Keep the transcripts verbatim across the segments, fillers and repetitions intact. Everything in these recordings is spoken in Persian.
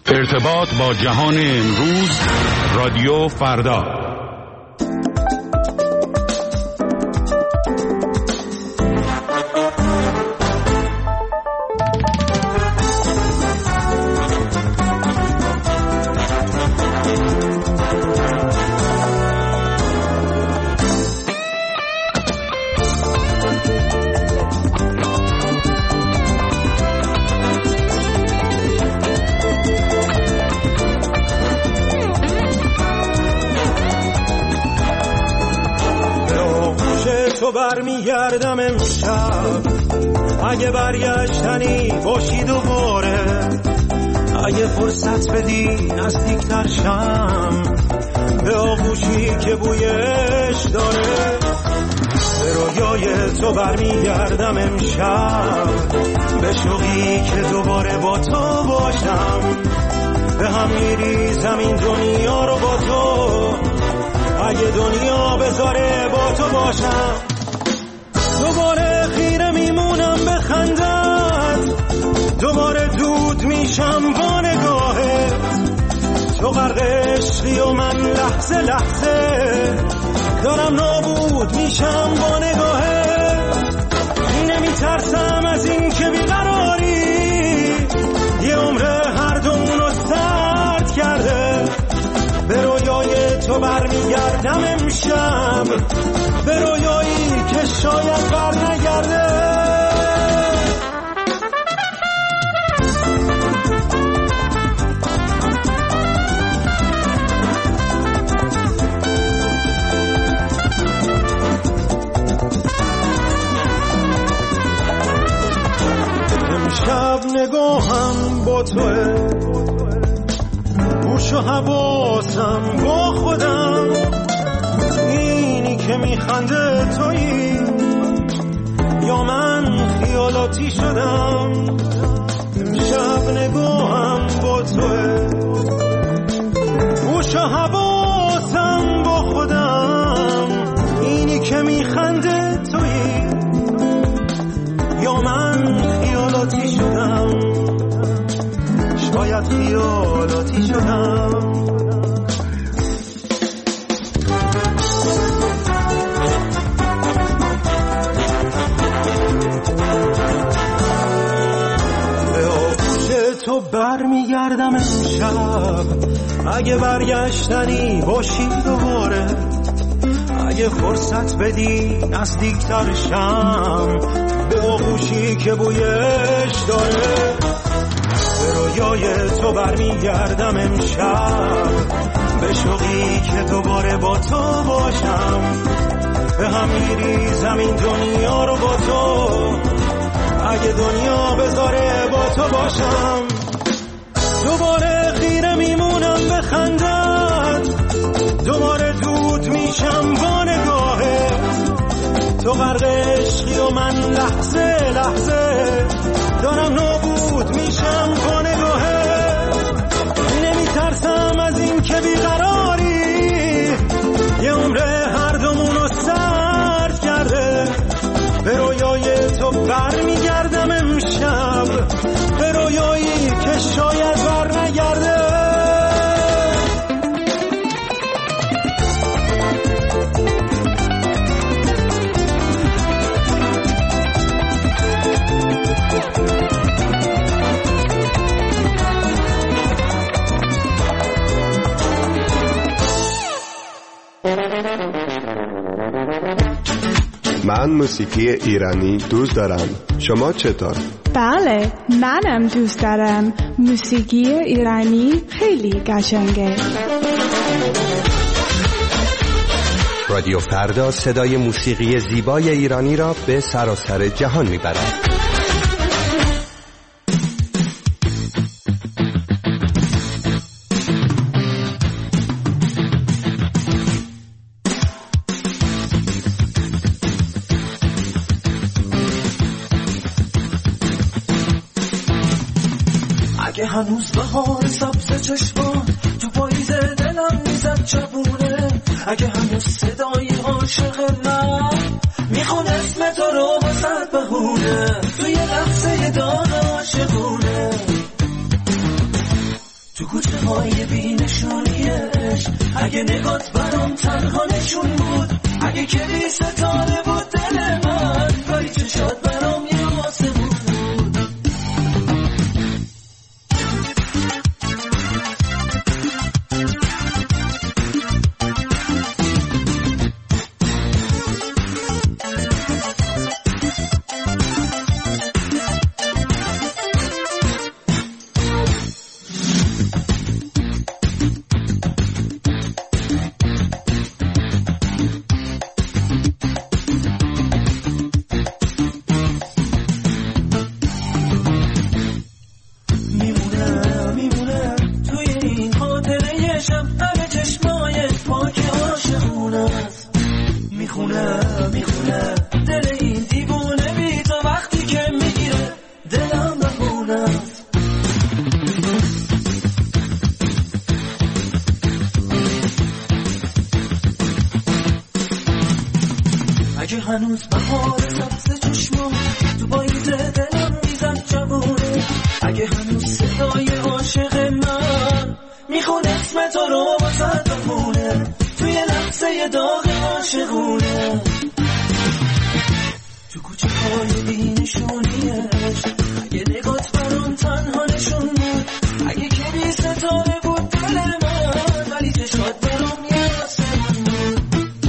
ارتباط با جهان امروز، رادیو فردا. تو برمیگردم امشب، اگه برگشتنی باشی دوباره، اگه فرصت بدی نزدیکتر شم به آغوشی که بویش داره. به رویای تو برمیگردم امشب، به شوقی که دوباره با تو باشم، به هم میریزم این دنیا رو با تو، اگه دنیا بذاره با تو باشم. دوباره خیره میمونم به خندت، دوباره دود میشم با نگاهت، تو غرق عشقی و من لحظه لحظه دارم نابود میشم با نگاهت. نمیترسم از این که بیقراری یه عمره هر دومونو سرد کرده. به رویای تو برمیگردم امشب، به رویایی که شاید برنگرده. امشب نگاهم با توه، گوش و حواسم با خودم، اینی که میخنده تویی یا من خیالاتی شدم. امشب نگاهم با توه، گوش و حواسم با خودم، اینی که میخنده تویی یا من خیالاتی شدم، شاید خیالاتی شدم. به آغوش تو برمیگردم امشب، اگه برگشتنی باشی دوباره، اگه فرصت بدی نزدیکتر شم به آغوشی که بویش داره. به رویای تو برمیگردم امشب، به شوقی که دوباره با تو باشم، به هم میریزم این دنیا رو با تو، اگه دنیا بذاره با تو باشم. دوباره خیره میمونم به خندت، دوباره دود میشم با نگاهت، تو غرق عشقی و من لحظه لحظه دارم نابود میشم با نگاهت. نمیترسم از این که بیقراری یه عمره هر دومونو سرد کرده. به رویای تو برمیگردم امشب، به رویایی که شاید برنگرده. من موسیقی ایرانی دوست دارم. شما چطور؟ بله، منم دوست دارم. موسیقی ایرانی خیلی قشنگه. رادیو فردا صدای موسیقی زیبای ایرانی را به سراسر جهان میبرد. اگه هنوز بهار سبز چشمان تو پاییز دلم میزد چپونه، اگه هنوز صدای عاشق من میخونه اسم تو رو واسد بهونه، توی لحظه داغ عاشقونه. تو کوچه های بینشونیش. اگه نگات برام تنها نشون بود، اگه که بی ستاره بود دل من، ولی چشات برام یه آسمون بود. اگه هنوز بهار سبز چشما تو پاییز دلم میزد جوونه، اگه هنوز صدای عاشق من میخونه اسم تو رو واسه بخونه، توی لحظه داغ عاشقونه. تو کوچه های بینشونیش، اگه نگات برام تنها نشون بود، اگه که بی ستاره بود دل من، ولی چشات برام یه آسمون بود.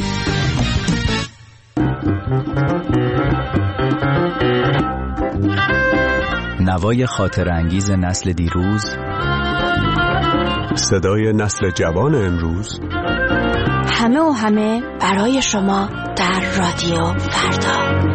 نوای خاطر انگیز نسل دیروز، صدای نسل جوان امروز، همه و همه برای شما در رادیو فردا.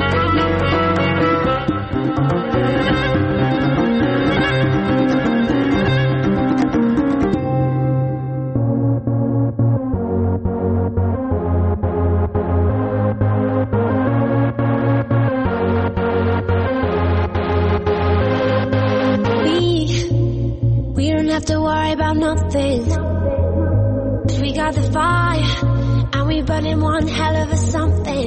Have to worry about nothing, 'cause we got the fire and we burning one hell of a something.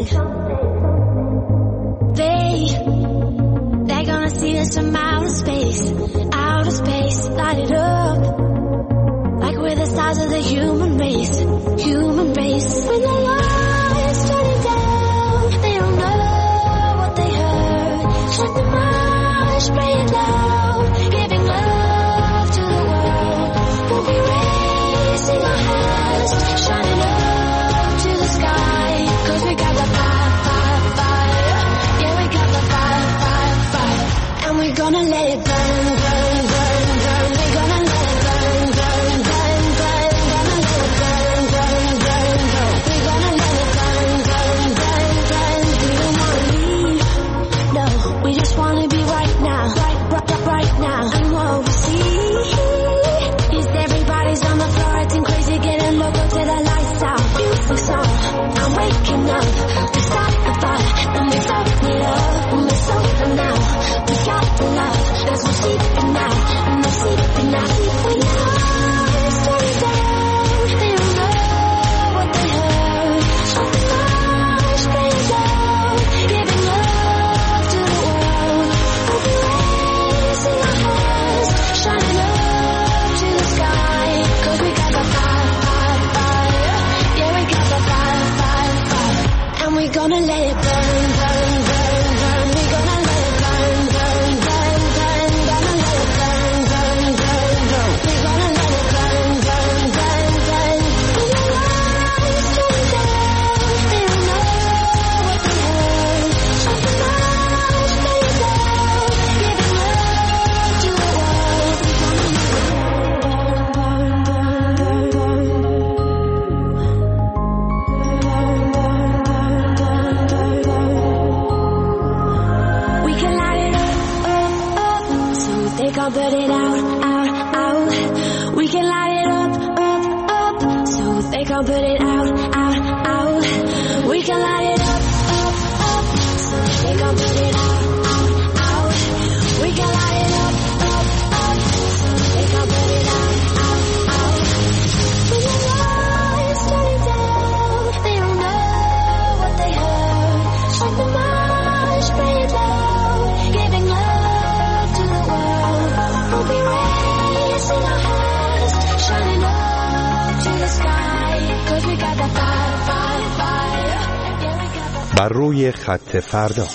They, they're gonna see us from outer space, outer space, light it up like we're the stars of the human race, human race. When the lights turning down, they don't know what they heard. Shut the mind, spray it loud, giving love to the world. We'll be raising our hands, shining up to the sky, 'cause we got the fire, fire, fire. Yeah, we got the fire, fire, fire. And we're gonna let it burn, burn, burn, burn. We're gonna let it burn, burn, burn, burn. Gonna let it burn, burn, burn, burn. We're gonna let it burn, burn, burn, burn. We don't wanna leave, no. We just wanna be right now, right, right, right now. And what we see is everybody's on the floor acting crazy, getting local till the lights out. Music song, I'm waking up. We start the fire and we start it up. And we're sober now, we got the love. There's no sleeping now, no sleeping now. When the lights turn down, they don't know what they heard. Shut the lights, spray it down, giving love to the world. We'll be raising our hands, shining up to the sky, 'cause we got the fire, fire, fire. Yeah, we got the fire, fire, fire. And we're gonna let it burn, burn, burn, burn. We're gonna let it burn, burn, burn, burn. Gonna let it burn, burn, burn, burn. We're gonna let it burn, burn, burn, burn. When the lights turn down, they don't know what they heard. Shut the lights, spray it down, giving love to the world. We're gonna let it burn, burn, burn, burn, burn. We can light it up, up, up, so they can't put it out, out, out. We can light it up, up, up, so they can't put it out, out, out. We can light it up, up, up, so they can't put it out, out, out. We can light it up, up, up, so they can't put it out, out, out. When the lights turn down, they don't know what they heard. Shut the mind, spray it down, giving love to the world. We'll be raising our hands, 'cause we got that fire, fire, fire. Yeah, we got that. بر روی خط فردا.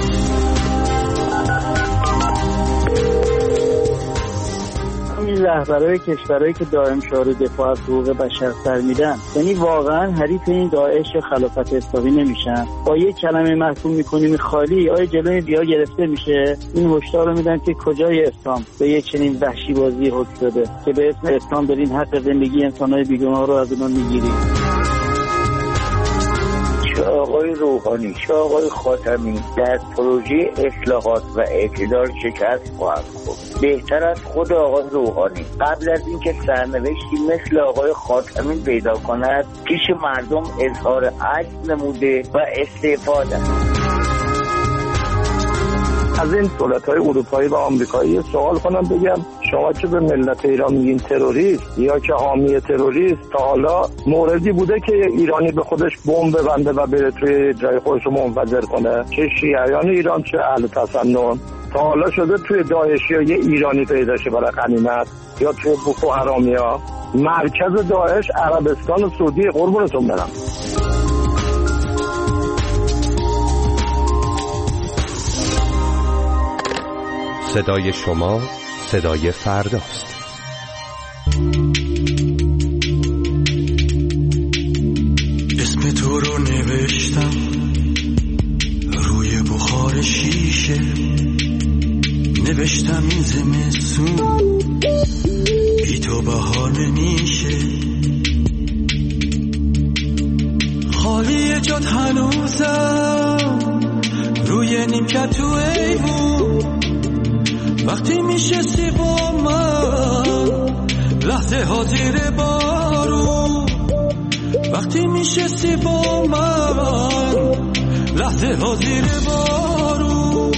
این رهبرای کشورهایی که دائم شعار دفاع از حقوق بشر سر میدن، یعنی واقعا حریف این داعش یا خلافت اسلامی نمیشن. با یک کلمه محکوم میکنیم خالی، آیا جلوی بیا گرفته میشه؟ این هشدار رو میدن که کجای اسلام به یک چنین وحشی بازی حکم شده که به اسم اسلام برین حق زندگی انسان‌های بیگناه رو از اونها میگیرید. چه آقای روحانی چه آقای خاتمی در پروژه اصلاحات و اعتدال شکست خواهند خورد. بهتر از خود آقای روحانی قبل از اینکه سرنوشتی مثل آقای خاتمی پیدا کند پیش مردم اظهار عجز نموده و استعفا دهد. از این دولت‌های اروپایی و آمریکایی سوال کنم بگم شما که به ملت ایران میگین تروریست یا که حامی تروریست، تا حالا موردی بوده که ایرانی به خودش بمب ببنده و بره توی جای خودش رو منفجر کنه؟ چه شیعیان ایران چه اهل تسنن. تا حالا شده توی داعشی ها یه ایرانی پیدا شه برای غنیمت یا توی بوکو حرامی ها؟ مرکز داعش عربستان و سعودی. قربونتون برم. صدای شما صدای فرداست. اسم تو رو نوشتم روی بخار شیشه، نوشتم این زمستون بی تو بهانه میشه، خالی جات هنوزم روی نیمکت تو ایوون، وقتی میشستی با من لحظه ها زیر بارون، وقتی میشستی با من لحظه ها زیر بارون،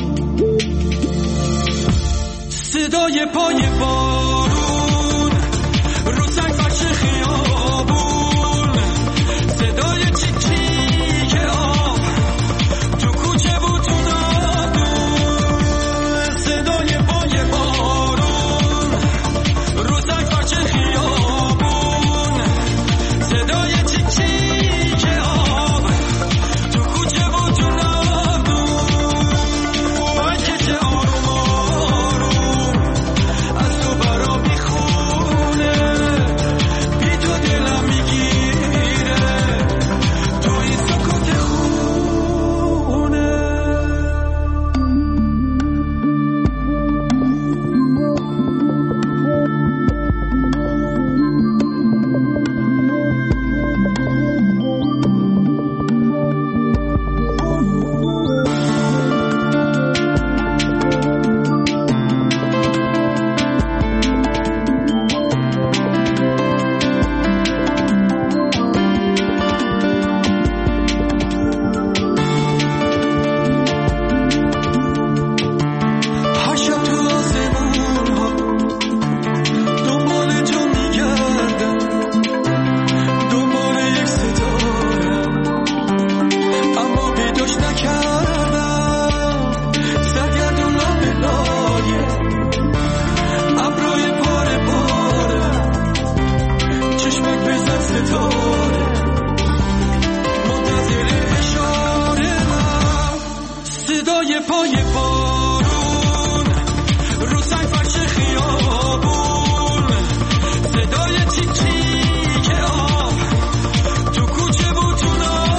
صدای پای بارون رو سنگ فرش خیابون، صدای چیکی که آب تو کوچه بود تو نادون، صدای پای بارون رو سنگ فرش خیابون، صدای چیکی که آب تو کوچه بود تو نادون، وای که چه آروم آروم از تو برا میخونه، بی تو دلم میگیره تو این سکوت خونه. هر شب تو آسمون ها دنبال تو میگردم، دنبال یک ستاره، اما پیداش نکردم، سرگردونم به لایه ابرای پاره پاره، چشمک بزن ستاره منتظر اشاره من، صدای پای بارون رو سنگ فرش خیابون، صدای تیکی که آب تو کوچه بود تو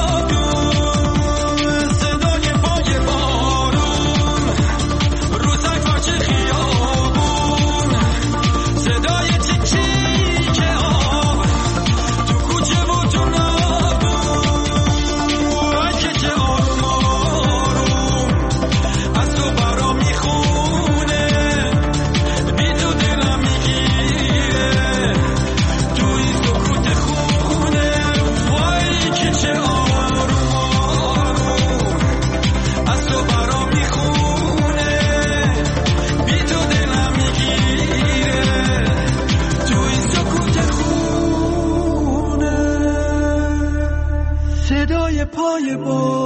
نادون، صدای پای بارون رو سنگ فرش خیابون، صدای تیکی که آب تو کوچه بود تو نادون، وای که چه آروم آروم از تو برا میخونه، بی تو دلم میگیره تو این سکوت خونه، وای که چه آروم آروم از تو برا میخونه، بی تو دلم میگیره تو این سکوت خونه، صدای پای بارون